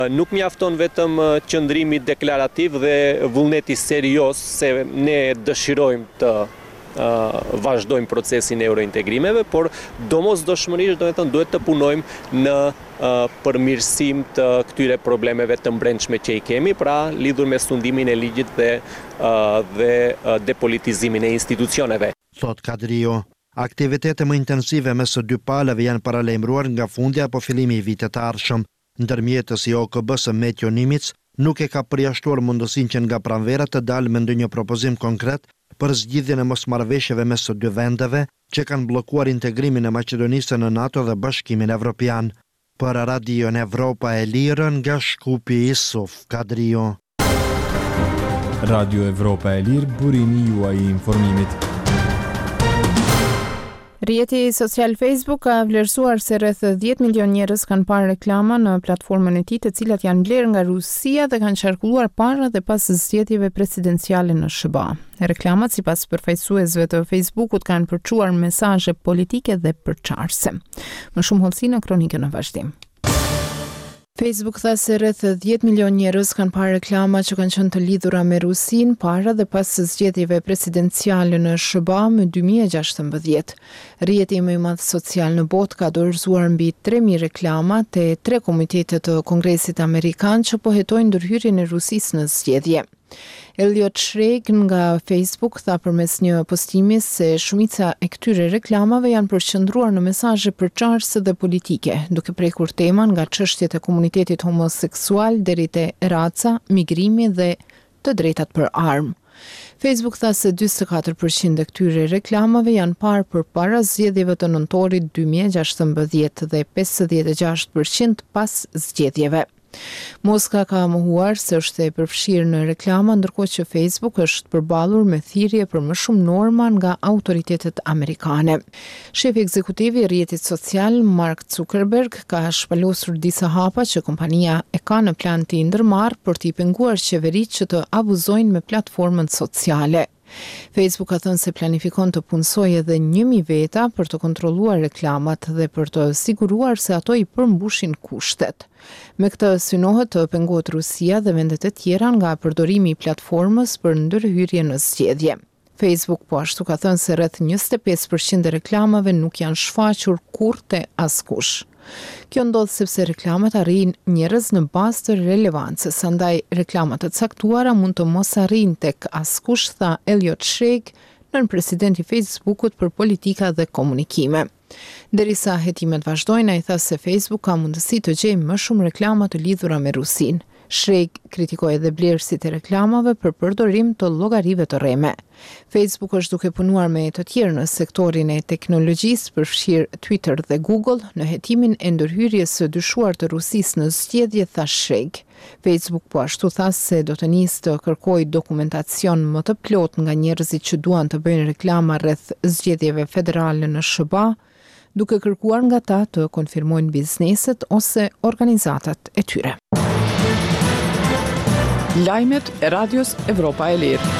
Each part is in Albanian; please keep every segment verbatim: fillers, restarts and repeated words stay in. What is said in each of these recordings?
Nuk mjafton vetëm qëndrimi deklarativ dhe vullneti serioz se ne dëshirojmë të uh, vazhdojmë procesin e eurointegrimeve, por domosdoshmërisht do të thënë duhet të punojmë në uh, përmirësim të këtyre problemeve të brendshme që i kemi, pra lidhur me sundimin e ligjit dhe uh, dhe uh, depolitizimin e institucioneve. Thot Kadrio. Aktivitete më intensive mes së dy palëve janë paralajmëruar nga fundi apo fillimi i vitit të ardhshëm. Ndërmjetësi i O K B-s Metjo Nimic nuk e ka përjashtuar mundësinë që nga pranvera të dalë me ndonjë propozim konkret për zgjidhjen e mosmarrëveshjeve mes së dy vendeve që kanë bllokuar integrimin e Maqedonisë në NATO dhe Bashkimin Evropian. Për Radion Evropa e Lirë nga Shkupi Isuf Kadrio. Radio Evropa e Lirë, burimi juaj i informimit. Rrjeti social Facebook ka vlerësuar se rreth dhjetë milion njerëz kanë parë reklama në platformën e tij, të cilat janë blerë nga Rusia dhe kanë qarkulluar para dhe pas zgjedhjeve presidenciale në S B A. Reklamat, sipas përfaqësuesve të Facebookut, kanë përçuar mesazhe politike dhe përçarëse. Më shumë hollësi në kronikën në vazhdim. Facebook tha se rreth dhjetë milion njerëz kanë parë reklama që kanë qenë të lidhura me Rusin para dhe pas zgjedhjeve presidenciale në S B A më dy mijë e gjashtëmbëdhjetë. Rrjeti më i madh social në botë ka dorëzuar mbi tre mijë reklama te tre komitete të Kongresit Amerikan që po hetojnë ndërhyrjen e Rusisë në zgjedhje. Elliot Schrage nga Facebook tha përmes një postimi se shumica e këtyre reklamave janë përqendruar në mesazhe përçarëse dhe politike, duke prekur teman nga çështjet e komunitetit homoseksual deri te raca, migrimi dhe të drejtat për armë. Facebook tha se njëzet e katër përqind e këtyre reklamave janë parë përpara zgjedhjeve të nëntorit dy mijë e gjashtëmbëdhjetë dhe pesëdhjetë e gjashtë përqind pas zgjedhjeve. Moska ka mohuar se është e përfshirë në reklama, ndërkohë që Facebook është përballur me thirrje për më shumë norma nga autoritetet amerikane. Shefi ekzekutiv i rrjetit social Mark Zuckerberg ka shpalosur disa hapa që kompania e ka në plan të ndërmarrë për t'i penguar qeveritë që të abuzojnë me platformën sociale. Facebook ka thënë se planifikon të punësojë edhe një mijë veta për të kontrolluar reklamat dhe për të siguruar se ato i përmbushin kushtet. Me këtë synohet të pengohet Rusia dhe vendet e tjera nga përdorimi i platformës për ndërhyrje në zgjedhje. Facebook po ashtu ka thënë se rreth njëzet e pesë përqind e reklamave nuk janë shfaqur kurrë te askush. Kjo ndodh sepse reklamat arrin njerëz në bazë të relevancës, andaj reklamat të caktuara mund të mos arrijnë tek askush, tha Elliot Schrage, nën presidenti i Facebookut për politika dhe komunikime. Derisa hetimet vazhdojnë, ai tha se Facebook ka mundësi të gjejë më shumë reklama të lidhura me Rusinë. Schrage kritikoi edhe blerësit e reklamave për përdorim të llogarive të rreme. Facebook është duke punuar me të tjerë në sektorin e teknologjisë, përfshirë Twitter dhe Google, në hetimin e ndërhyrjes së dyshuar të Rusisë në zgjedhje, tha Schrage. Facebook po ashtu tha se do të nisë të kërkojë dokumentacion më të plotë nga njerëzit që duan të bëjnë reklama rreth zgjedhjeve federale në S B A, duke kërkuar nga ta të konfirmojnë bizneset ose organizatat e tyre. Lajmet e Radios Evropa e Lirë.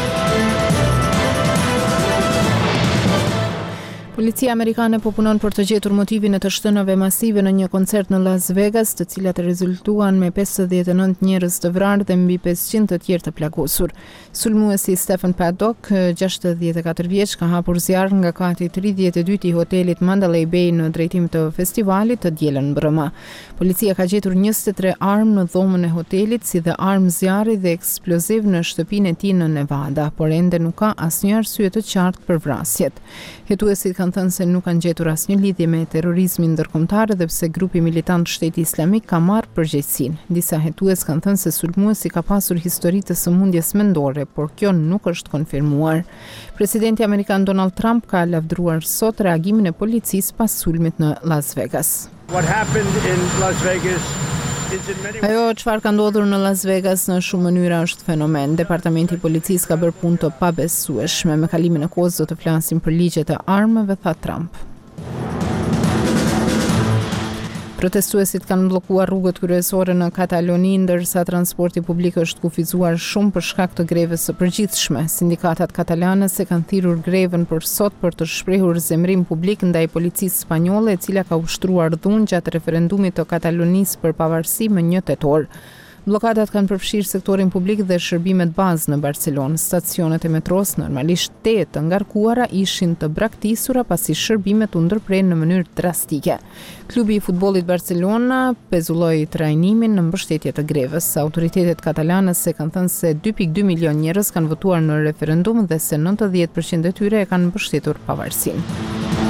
Policia amerikane po punon për të gjetur motivin e të shtënave masive në një koncert në Las Vegas, të cilat rezultuan me pesëdhjetë e nëntë njerëz të vrarë dhe mbi pesëqind të tjerë të plagosur. Sulmuesi Stephen Paddock, gjashtëdhjetë e katër vjeç, ka hapur zjarr nga kati tridhjetë e dytë i hotelit Mandalay Bay në drejtim të festivalit të dielën mbrëmë. Policia ka gjetur njëzet e tre armë në dhomën e hotelit, si dhe armë zjarri dhe eksploziv në shtëpinë e tij në Nevada, por ende nuk ka asnjë arsye të qartë për vrasjet. Hetuesit kanë thënë se nuk kanë gjetur asnjë lidhje me terrorizmin ndërkombëtar dhe pse grupi militant Shteti Islamik ka marrë përgjegjësinë. Disa hetues kanë thënë se sulmuesi ka pasur histori të sëmundjes mendore, por kjo nuk është konfirmuar. Presidenti amerikan Donald Trump ka lavdëruar sot reagimin e policisë pas sulmit në Las Vegas. What happened in Las Vegas Ajo çfarë ka ndodhur në Las Vegas në shumë mënyra është fenomen. Departamenti i policisë ka bërë punë të pabesueshme. Me kalimin e kohës do të flasim për ligjet e armëve, tha Trump. Protestuesit kanë bllokuar rrugët kryesore në Kataloni, ndërsa transporti publik është kufizuar shumë për shkak të grevës së përgjithshme. Sindikatat katalane se kanë thirrur grevën për sot për të shprehur zemrim publik ndaj policisë spanjolle, e cila ka ushtruar dhunë gjatë referendumit të Katalonisë për pavarësi më një tetor. Blokadat kanë përfshirë sektorin publik dhe shërbimet bazë në Barcelonë. Stacionet e metros normalisht te të ngarkuara ishin të braktisura pasi shërbimet u ndërprerën në mënyrë drastike. Klubi i futbollit Barcelona pezulloi trajnimin në mbështetje të grevës. Autoritetet katalane se kanë thënë se dy pikë dy milion njerëz kanë votuar në referendum dhe se nëntëdhjetë përqind e tyre e kanë mbështetur pavarësinë.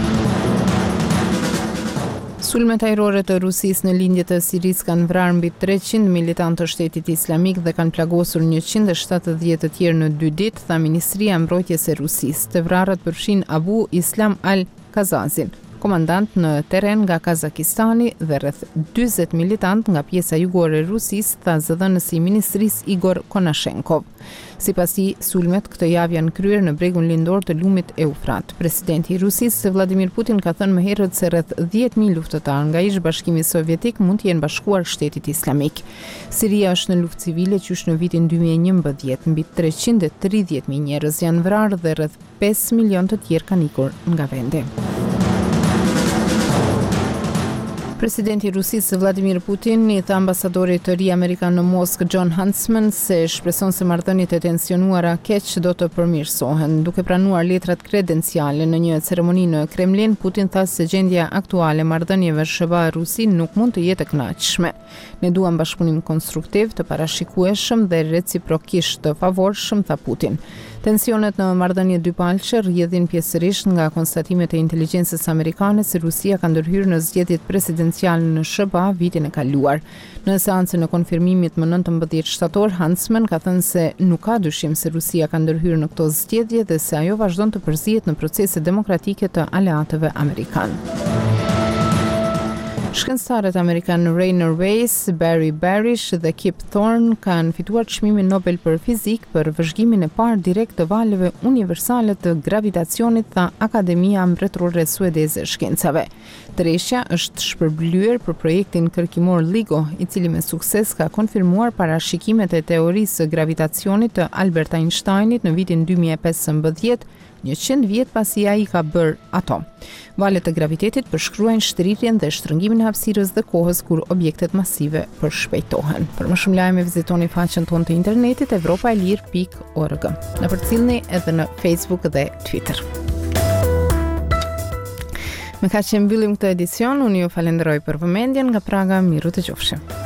Sulmet ajrore të Rusisë në lindje të Sirisë kanë vrarë mbi treqind militantë të Shtetit Islamik dhe kanë plagosur njëqind e shtatëdhjetë të tjerë në dy ditë, tha Ministria e Mbrojtjes së Rusisë. Të vrarët përfshin Abu Islam al-Kazazin, komandant në terren nga Kazakistani, dhe rreth dyzet militant nga pjesa jugore e Rusisë, tha zëdhënësi i Ministrisë Igor Konashenkov. Sipas tij, sulmet këtë javë janë kryer në bregun lindor të lumit Eufrat. Presidenti i Rusisë Vladimir Putin ka thënë më herët se rreth dhjetë mijë luftëtar nga ish-bashkimi sovjetik mund të jenë bashkuar Shtetit Islamik. Siria është në luftë civile qysh në vitin dy mijë e njëmbëdhjetë, mbi treqind e tridhjetë mijë njerëz janë vrarë dhe rreth pesë milion të tjerë kanë ikur nga vendi. Presidenti i Rusisë Vladimir Putin i tha ambasadorit të ri amerikan në Moskë John Huntsman se shpreson se marrëdhëniet e tensionuara keq do të përmirësohen. Duke pranuar letrat kredenciale në një ceremoni në Kremlin, Putin tha se gjendja aktuale e marrëdhënieve S B A-Rusi nuk mund të jetë e kënaqshme. Ne duam bashkëpunim konstruktiv, të parashikueshëm dhe reciprokisht të favorshëm, tha Putin. Tensionet në marrëdhëniet dypalqe rrjedhin pjesërisht nga konstatimet e inteligjencës amerikane se Rusia ka ndërhyrë në zgjedhjet presidenciale në S B A vitin e kaluar. Në seancën e konfirmimit më nëntëmbëdhjetë shtator, Huntsman ka thënë se nuk ka dyshim se Rusia ka ndërhyrë në këto zgjedhje dhe se ajo vazhdon të përzihet në procese demokratike të aleatëve amerikanë. Shkencëtarët amerikanë Rainer Weiss, Barry Barish dhe Kip Thorne kanë fituar çmimin Nobel për fizik për vëzhgimin e parë direkt të valeve universale të gravitacionit, tha Akademia Mbretërore Suedeze e Shkencave. Tërheqja është shpërblyer për projektin kërkimor LIGO, i cili me sukses ka konfirmuar parashikimet e teorisë së gravitacionit të Albert Einsteinit në vitin dy mijë e pesëmbëdhjetë, njëqind vjet pasi ai ka bërë ato. Valet e gravitetit përshkruajnë shtrirjen dhe shtrëngimin e hapësirës dhe kohës kur objektet masive përshpejtohen. Për më shumë lajme vizitoni faqen tonë të internetit evropaelir pikë org. Na përcjellni edhe në Facebook dhe Twitter. Me kaq që mbyllim këtë edicion, unë ju falenderoj për vëmendjen. Nga Praga, miru të qofshim.